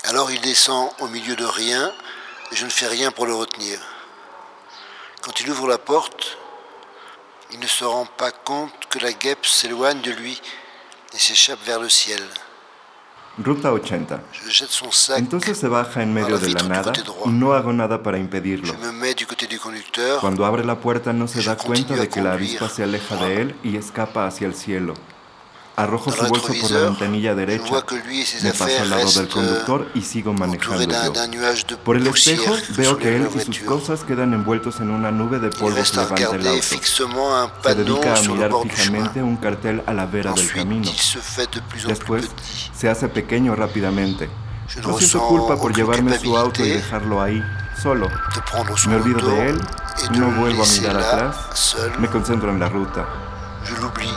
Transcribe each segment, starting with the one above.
Alors il descend au milieu de rien et je ne fais rien pour le retenir. Quand il ouvre la porte, il ne se rend pas compte que la guêpe s'éloigne de lui et s'échappe vers le ciel. Ruta 80. Je jette son sac. Entonces se baja en medio de la nada y no hago nada para impedirlo. Je me mets du côté du conducteur. Cuando abre la puerta no se Je da cuenta continue de à que la conduire. avispa se aleja de él y escapa hacia el cielo. Arrojo Dans su le bolso por la rétroviseur, ventanilla je derecha. vois que lui et ses Me paso affaires al lado del restent conductor y sigo entourés manejando yo. d'un nuage de Por el espejo poussière que veo que soulève él la y sus voiture. cosas quedan envueltos en una nube de Il polvo reste que à levanta el regarder auto. fixement un Se panneau dedica a sur le mirar bord du chemin. fijamente un cartel a la vera del Ensuite, camino. il se fait de plus en plus Después petit. se hace pequeño rápidamente. Je ne No siento ressens culpa por aucune llevarme su auto y culpabilité dejarlo ahí, solo. de prendre son Me olvido auto de él, et de no le vuelvo a laisser mirar là, atrás, seul. me concentro en la ruta. Je l'oublie.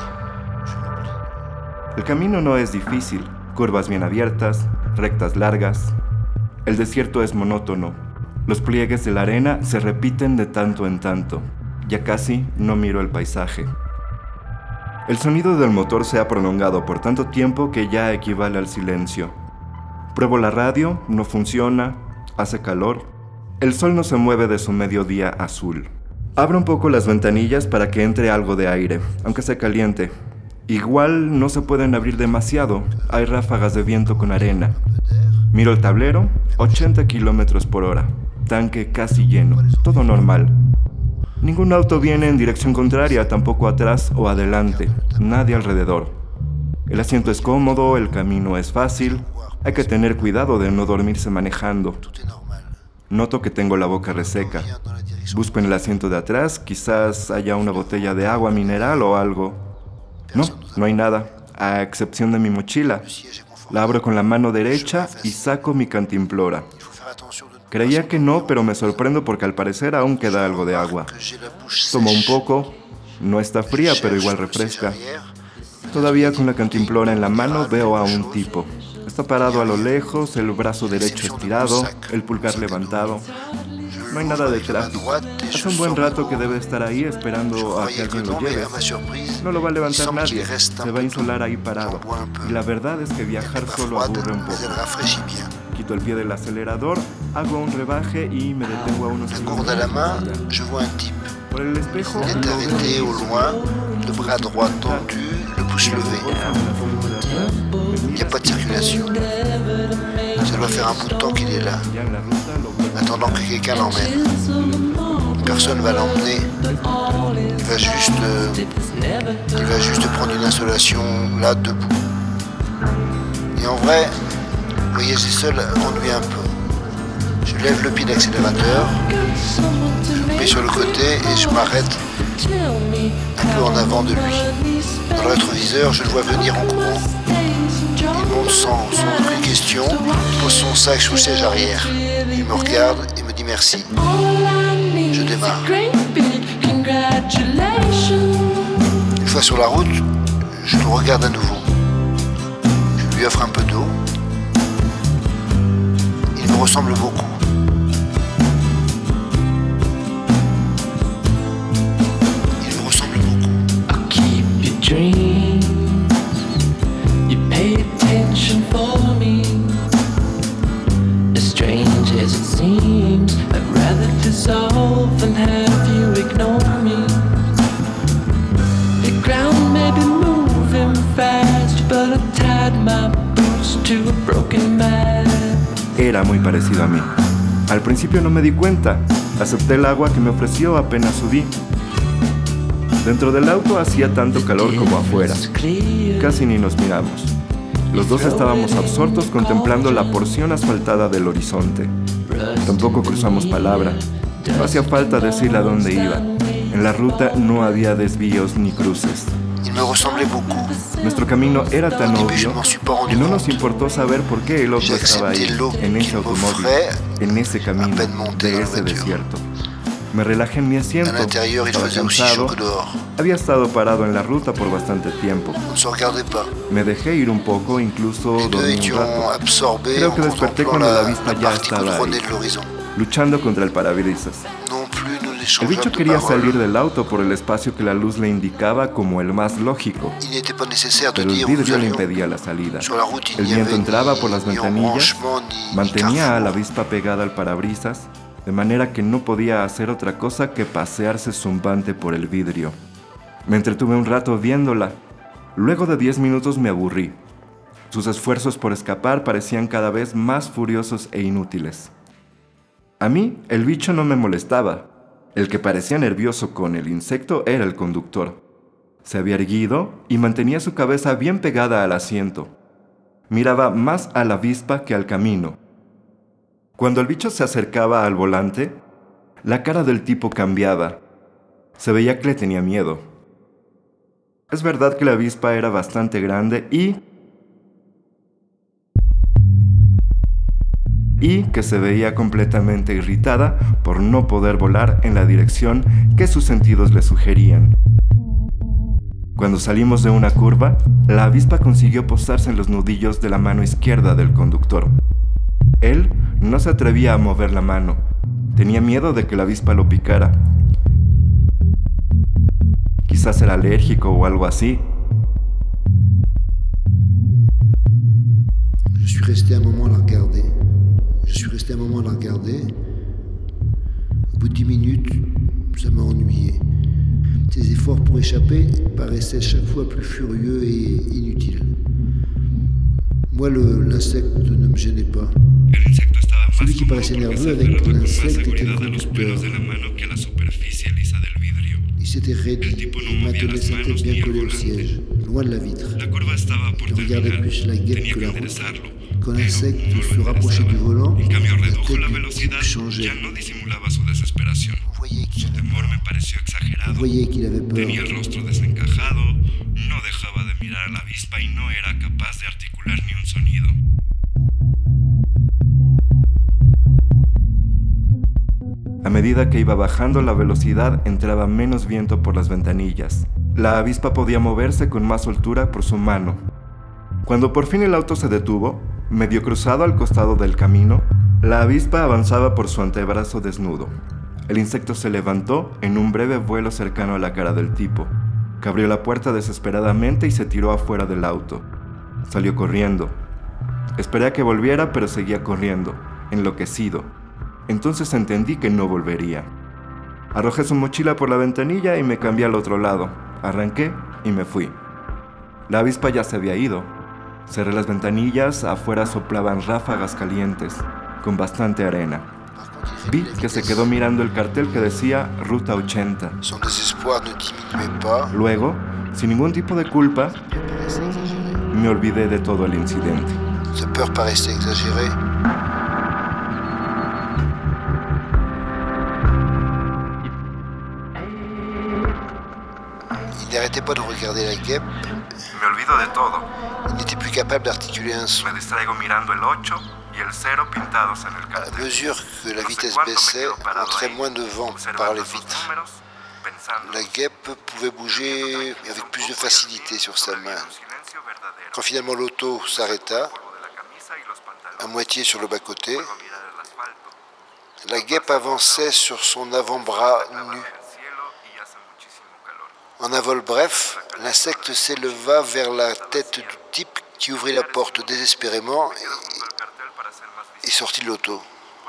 El camino no es difícil, curvas bien abiertas, rectas largas. El desierto es monótono. Los pliegues de la arena se repiten de tanto en tanto. Ya casi no miro el paisaje. El sonido del motor se ha prolongado por tanto tiempo que ya equivale al silencio. Pruebo la radio, no funciona, hace calor. El sol no se mueve de su mediodía azul. Abro un poco las ventanillas para que entre algo de aire, aunque sea caliente. Igual no se pueden abrir demasiado, hay ráfagas de viento con arena. Miro el tablero, 80 kilómetros por hora, tanque casi lleno, todo normal. Ningún auto viene en dirección contraria, tampoco atrás o adelante, nadie alrededor. El asiento es cómodo, el camino es fácil, hay que tener cuidado de no dormirse manejando. Noto que tengo la boca reseca. Busco en el asiento de atrás, quizás haya una botella de agua mineral o algo. No hay nada, a excepción de mi mochila. La abro con la mano derecha y saco mi cantimplora. Creía que no, pero me sorprendo porque al parecer aún queda algo de agua. Tomo un poco, no está fría, pero igual refresca. Todavía con la cantimplora en la mano veo a un tipo. Está parado a lo lejos, el brazo derecho estirado, el pulgar levantado. No hay nada de tráfico. Hace un buen rato que debe estar ahí esperando a que alguien lo lleve. No lo va a levantar nadie, se va a insolar ahí parado. Y la verdad es que viajar solo aburre un poco. Quito el pie del acelerador, hago un rebaje y me detengo a unos Gourde à la main, je vois un type. Por el espejo, Il est arrêté au loin, le bras droit tendu, le pouce levé. Il n'y a pas de circulation. Ça doit faire un bout de temps qu'il est là, attendant que quelqu'un l'emmène. Personne ne va l'emmener. Il va juste prendre une installation là, debout. Et en vrai, voyager seul ennuie un peu. Je lève le pied d'accélérateur, je me mets sur le côté et je m'arrête un peu en avant de lui. Dans le rétroviseur, je le vois venir en courant. Il monte sans aucune question, pose son sac sur le siège arrière. Il me regarde et me dit merci. Je démarre. Une fois sur la route, je le regarde à nouveau. Je lui offre un peu d'eau. Il me ressemble beaucoup. Il me ressemble beaucoup. I'll keep your dreams. You pay attention for me. As strange as it seems, I'd rather dissolve than have you ignore me. The ground may be moving fast, but I tied my boots to a broken mast. Era muy parecido a mí. Al principio no me di cuenta. Acepté el agua que me ofreció apenas subí. Dentro del auto hacía tanto calor como afuera. Casi ni nos miramos. Los dos estábamos absortos contemplando la porción asfaltada del horizonte. Tampoco cruzamos palabra. No hacía falta decirle a dónde iba. En la ruta no había desvíos ni cruces. Il me ressemblait beaucoup. Nuestro camino era tan Au début, je obvio m'en suis pas rendu que no nos compte. importó saber por qué el otro J'ai estaba ahí, accepté l'eau en ese qu'il automóvil, m'offrait en ese camino, à peine monté de dans la ese voiture. desierto. Me relajé en mi À asiento, l'intérieur, il estaba faisait aussi cansado, chaud que dehors. había estado parado en la ruta por bastante tiempo. On ne se regardait pas. Me dejé ir un poco, incluso Les deux dormí un étions rato, absorbés Creo en que desperté contemplant cuando la la vista ya partie estaba goudronnée ahí. de l'horizon. luchando contra el parabrisas. Non plus, nous ne El bicho quería salir del auto por el espacio que la luz le indicaba como el más lógico, pero el vidrio le impedía la salida. El viento entraba por las ventanillas, mantenía a la avispa pegada al parabrisas, de manera que no podía hacer otra cosa que pasearse zumbante por el vidrio. Me entretuve un rato viéndola. Luego de 10 minutos me aburrí. Sus esfuerzos por escapar parecían cada vez más furiosos e inútiles. A mí, el bicho no me molestaba. El que parecía nervioso con el insecto era el conductor. Se había erguido y mantenía su cabeza bien pegada al asiento. Miraba más a la avispa que al camino. Cuando el bicho se acercaba al volante, la cara del tipo cambiaba. Se veía que le tenía miedo. Es verdad que la avispa era bastante grande y que se veía completamente irritada por no poder volar en la dirección que sus sentidos le sugerían. Cuando salimos de una curva, la avispa consiguió posarse en los nudillos de la mano izquierda del conductor. Él no se atrevía a mover la mano. Tenía miedo de que la avispa lo picara. Quizás era alérgico o algo así. Je suis resté un moment à la regarder. Au bout de 10 minutes, ça m'a ennuyé. Ses efforts pour échapper paraissaient chaque fois plus furieux et inutiles. Moi, l'insecte ne me gênait pas. Celui qui paraissait nerveux avec l'insecte était le conducteur. Il s'était raidi et maintenait sa tête bien collée au siège, loin de la vitre. Il regardait plus la guêpe que la route. Quand l'insecte se rapprochait du volant, la tête du type changeait. Vous voyez qu'il avait peur. Tenía el rostro desencajado, no dejaba de mirar a la avispa y no era capaz de articular ni un sonido. A medida que iba bajando la velocidad, entraba menos viento por las ventanillas. La avispa podía moverse con más soltura por su mano. Cuando por fin el auto se detuvo, medio cruzado al costado del camino, la avispa avanzaba por su antebrazo desnudo. El insecto se levantó en un breve vuelo cercano a la cara del tipo, que abrió la puerta desesperadamente y se tiró afuera del auto. Salió corriendo. Esperé a que volviera, pero seguía corriendo, enloquecido. Entonces entendí que no volvería. Arrojé su mochila por la ventanilla y me cambié al otro lado. Arranqué y me fui. La avispa ya se había ido. Cerré las ventanillas, afuera soplaban ráfagas calientes, con bastante arena. Vi que se quedó mirando el cartel que decía Ruta 80. Son désespoir ne diminuait pas. Luego, sin ningún tipo de culpa, me olvidé de todo el incidente. Sa peur paraissait exagérée. Il n'arrêtait pas de regarder la guêpe. Me olvido de todo. Il n'était plus capable d'articuler un son. Me distraigo mirando el 8 y el 0 pintados en el À cartel. mesure que la vitesse baissait, entrait moins de vent par les vitres. La guêpe pouvait bouger avec plus de facilité sur sa main. Quand finalement l'auto s'arrêta, à moitié sur le bas-côté, la guêpe avançait sur son avant-bras nu. En un vol bref, l'insecte s'éleva vers la tête du type qui ouvrit la porte désespérément et sortit de l'auto.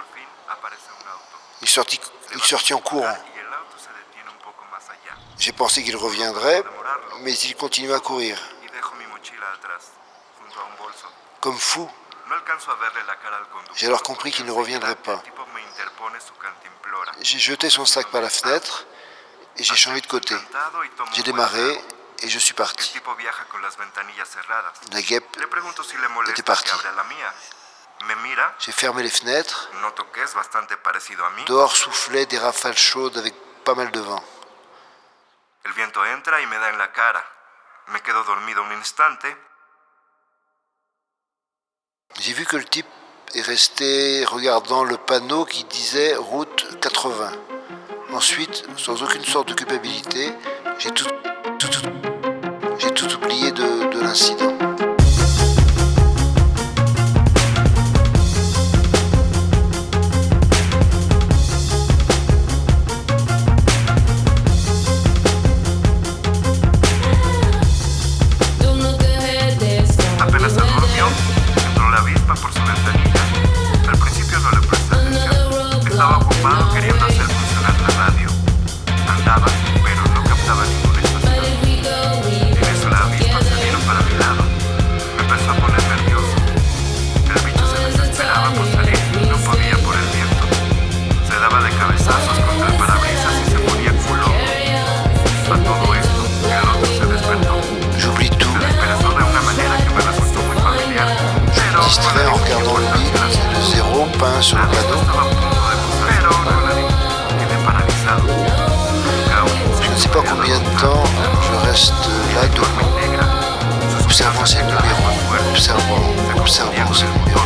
Il sortit en courant. J'ai pensé qu'il reviendrait, mais il continua à courir. Comme fou, j'ai alors compris qu'il ne reviendrait pas. J'ai jeté son sac par la fenêtre et j'ai changé de côté. J'ai démarré et je suis parti. La guêpe était partie. J'ai fermé les fenêtres. Dehors soufflaient des rafales chaudes avec pas mal de vent. El viento entra y me da en la cara. Me quedo dormido un instante. J'ai vu que le type est resté regardant le panneau qui disait route 80. Ensuite, sans aucune sorte de culpabilité, j'ai tout oublié de l'incident. pendant le beat, le zéro peint sur le panneau. Je ne sais pas combien de temps je reste là debout, observant ces numéros, observant ces numéros.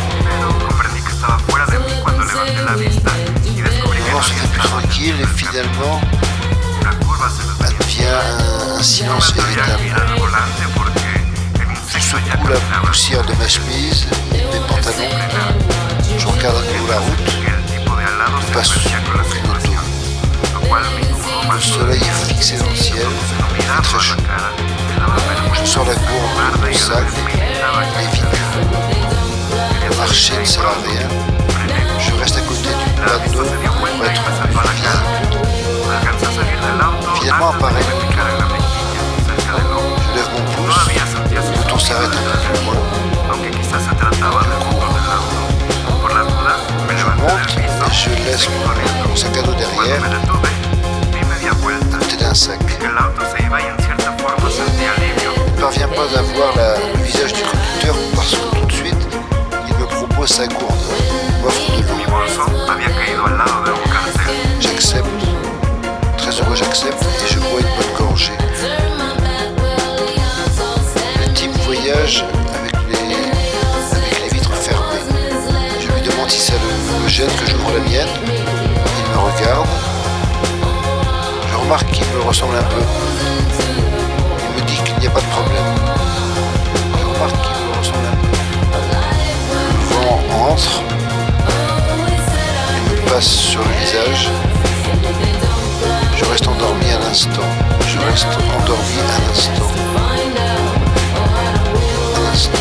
Le moment se fait plus tranquille et finalement advient un silence véritable. Je secoue la poussière de ma chemise, de mes pantalons. Je regarde à nouveau la route. Je passe sous une auto. Le soleil est fixé dans le ciel, il fait très chaud. Je sors la gourde du sac, il est vide. Marcher ne sert à rien. Je reste à côté du plateau pour être visible. Finalement apparaît le bouton. Je lève mon pouce, le bouton s'arrête un peu plus loin. Je monte et je laisse mon sac à dos derrière, à côté d'un sac. Je ne parviens pas à voir le visage du conducteur parce que tout de suite, il me propose sa gourde, m'offre de l'eau. J'accepte, très heureux j'accepte et je bois une bonne gorgée. Le type voyage avec les vitres fermées. Je lui demande si ça le gêne que j'ouvre la mienne. Il me regarde. Je remarque qu'il me ressemble un peu. Il me dit qu'il n'y a pas de problème. Je remarque qu'il me ressemble un peu. Le vent entre et me passe sur le visage. Je reste endormi un instant. Je reste endormi un instant. Un instant.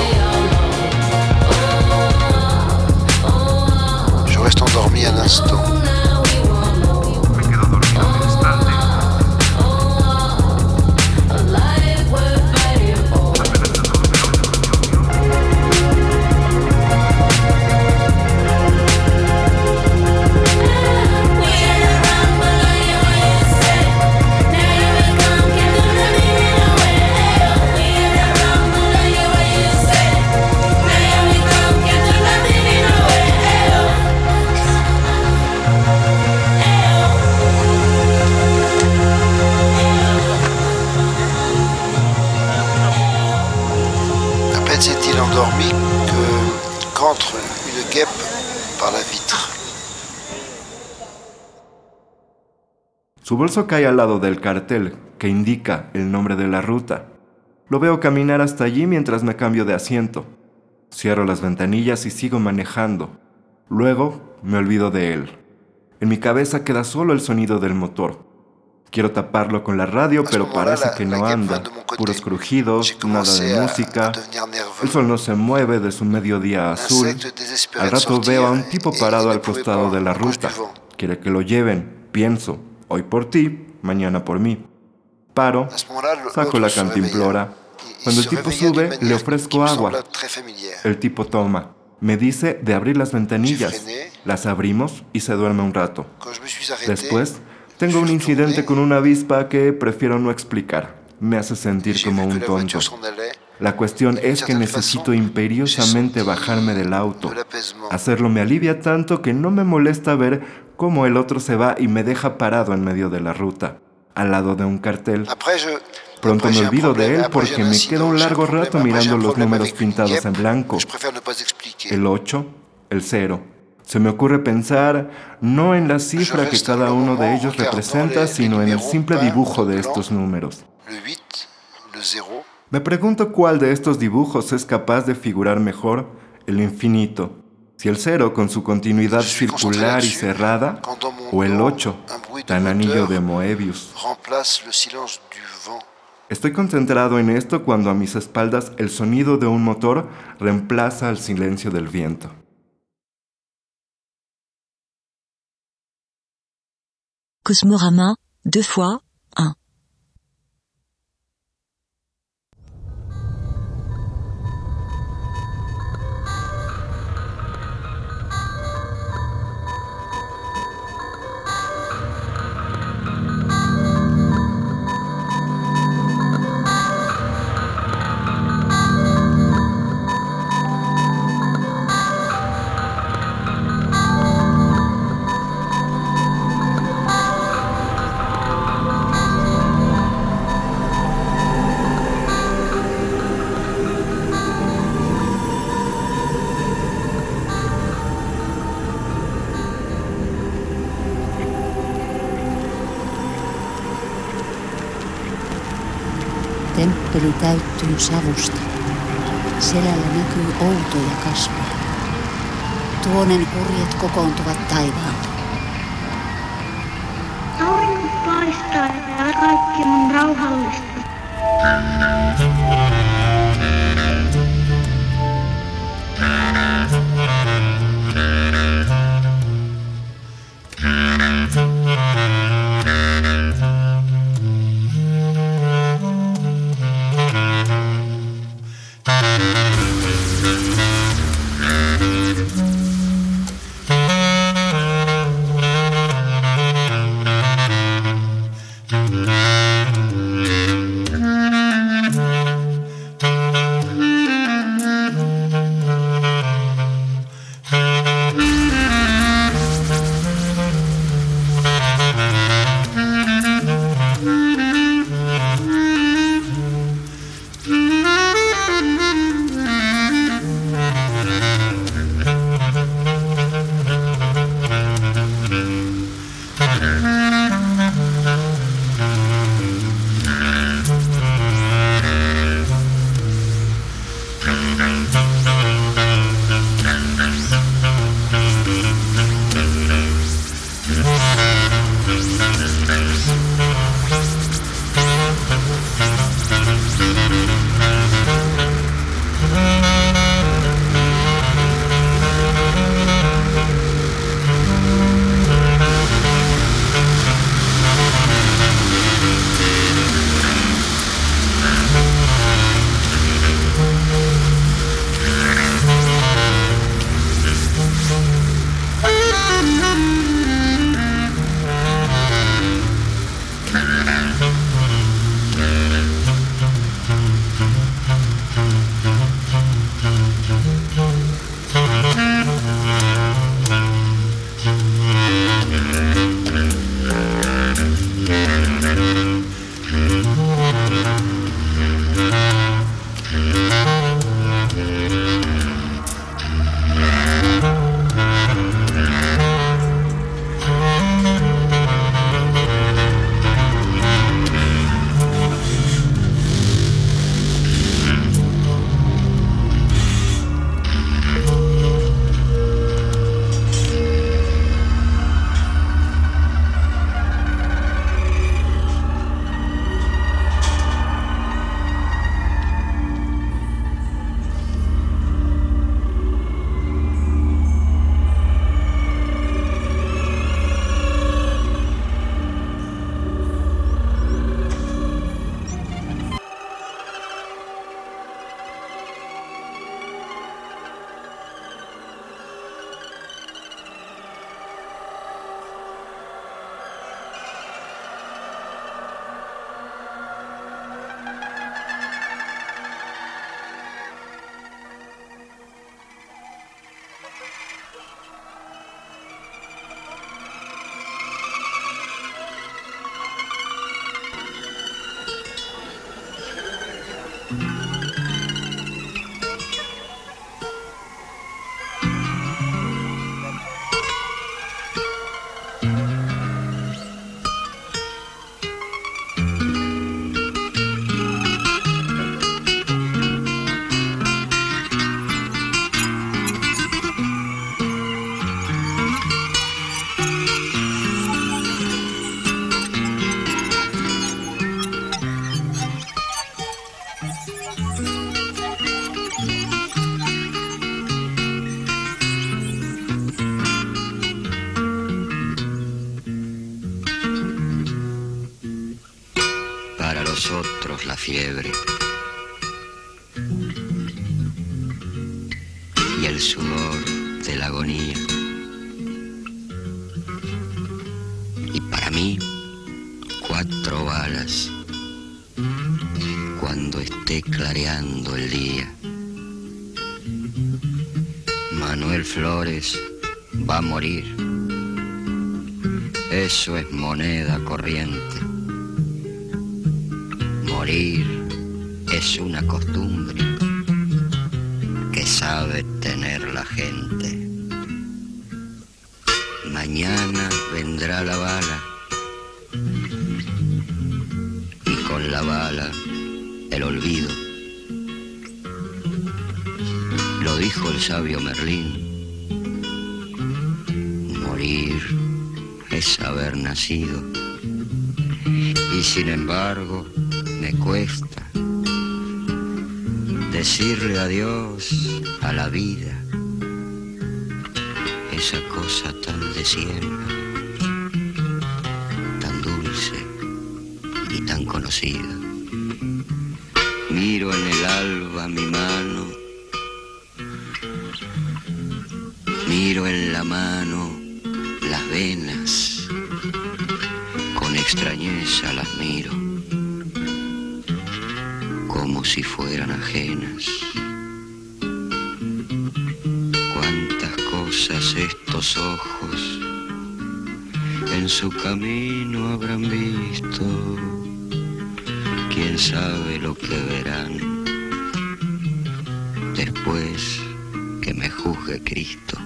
Je reste endormi un instant. S'est-il endormi qu'entre une guêpe par la vitre. Su bolso cae al lado del cartel que indica el nombre de la ruta. Lo veo caminar hasta allí mientras me cambio de asiento. Cierro las ventanillas y sigo manejando. Luego me olvido de él. En mi cabeza queda solo el sonido del motor. Quiero taparlo con la radio, pero parece que no anda. Puros crujidos, nada de música. El sol no se mueve de su mediodía azul. Al rato veo a un tipo parado al costado de la ruta. Quiere que lo lleven. Pienso, hoy por ti, mañana por mí. Paro, saco la cantimplora. Cuando el tipo sube, le ofrezco agua. El tipo toma. Me dice de abrir las ventanillas. Las abrimos y se duerme un rato. Después, tengo un incidente con una avispa que prefiero no explicar. Me hace sentir como un tonto. La cuestión es que necesito imperiosamente bajarme del auto. Hacerlo me alivia tanto que no me molesta ver cómo el otro se va y me deja parado en medio de la ruta, al lado de un cartel. Pronto me olvido de él porque me quedo un largo rato mirando los números pintados en blanco. El 8, el 0. Se me ocurre pensar no en la cifra que cada uno de ellos representa, sino en el simple dibujo de estos números. Me pregunto cuál de estos dibujos es capaz de figurar mejor el infinito, si el 0 con su continuidad circular y cerrada, o el 8, tan anillo de Moebius. Estoy concentrado en esto cuando a mis espaldas el sonido de un motor reemplaza al silencio del viento. Cosmorama, 2 fois, 1. Temppeli täyttyy savusta. Selällä näkyy outoja kasvoja. Tuonen kurjet kokoontuvat taivaalta. Aurinko paistaa ja kaikki on rauhallista. nosotros la fiebre y el sudor de la agonía. Y para mí, 4 balas cuando esté clareando el día. Manuel Flores va a morir. Eso es moneda corriente. Morir es una costumbre que sabe tener la gente. Mañana vendrá la bala y con la bala el olvido. Lo dijo el sabio Merlín. Morir es haber nacido. Y sin embargo me cuesta decirle adiós a la vida, esa cosa tan de siempre, tan dulce y tan conocida. Miro en el alba mi mano, miro en la mano las venas, con extrañeza las miro, como si fueran ajenas. Cuántas cosas estos ojos en su camino habrán visto, quién sabe lo que verán después que me juzgue Cristo.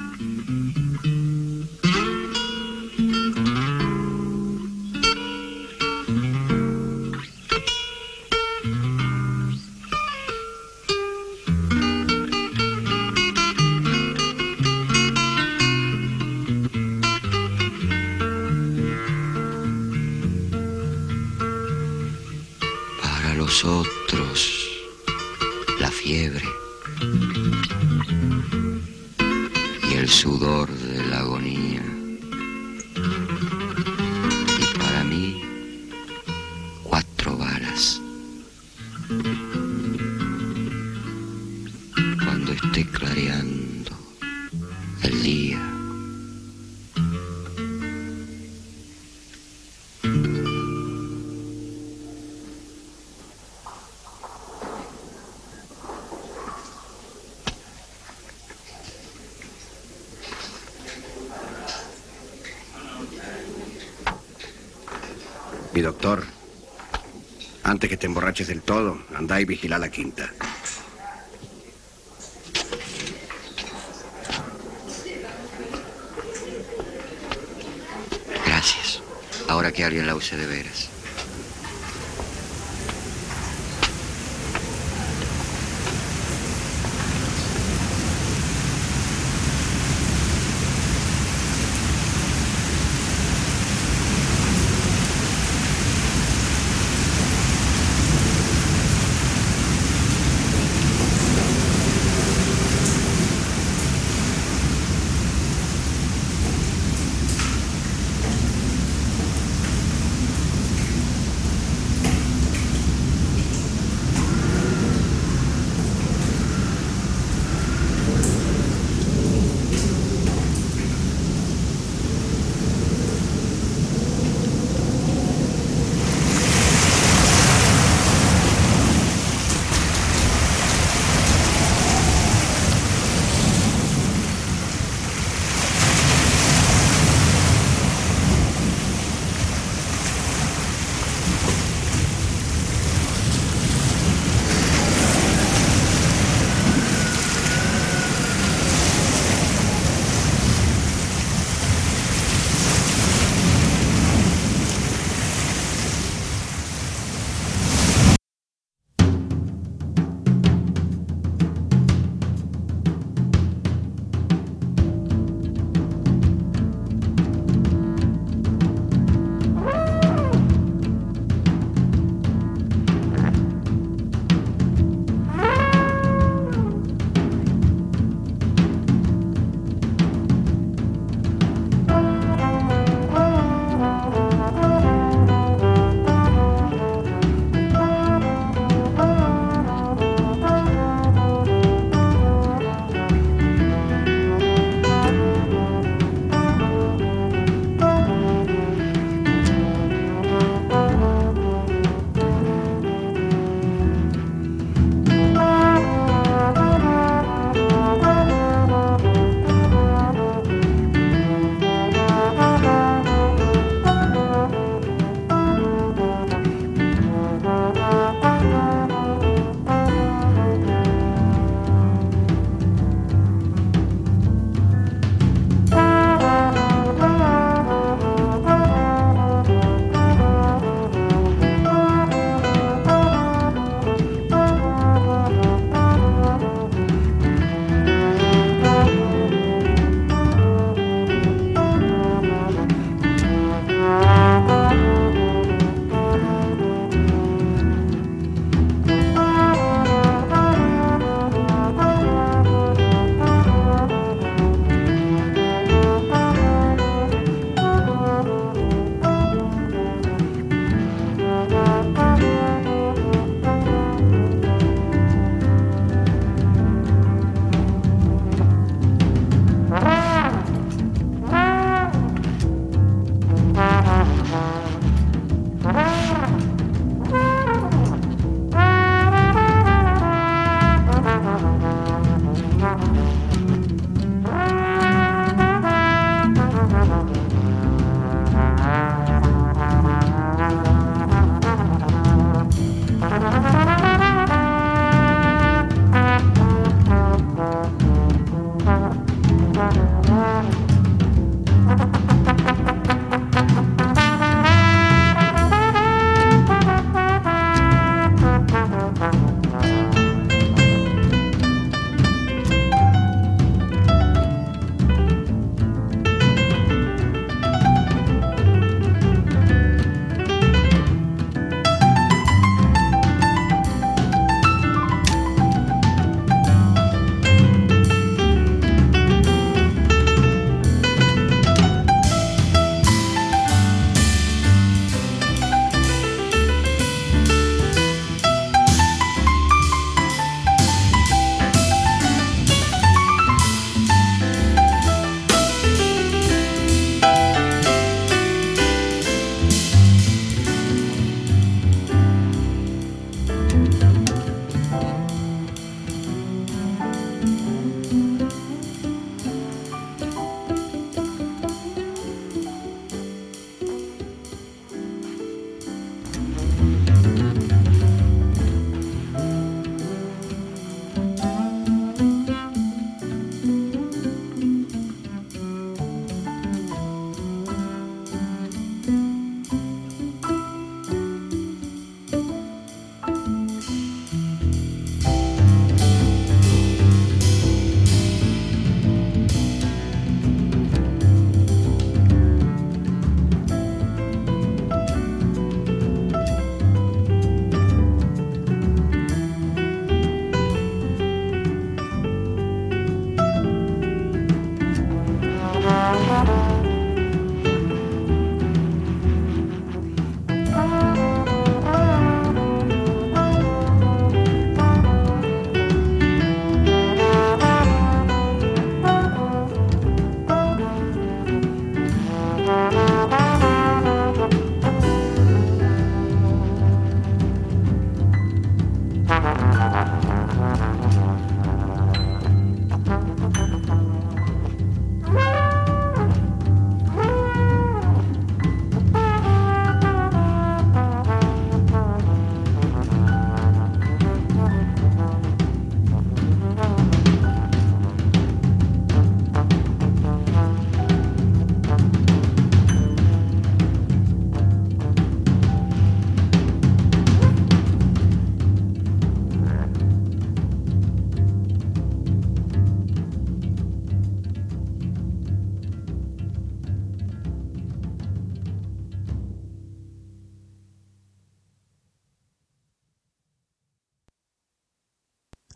Otros, la fiebre y el sudor de la agonía, y para mí 4 balas. Cuando esté clareando el día, mi doctor, antes que te emborraches del todo, andá y vigila la quinta. Gracias. Ahora que alguien la use de veras.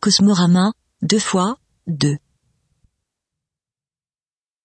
Cosmorama, 2 fois 2.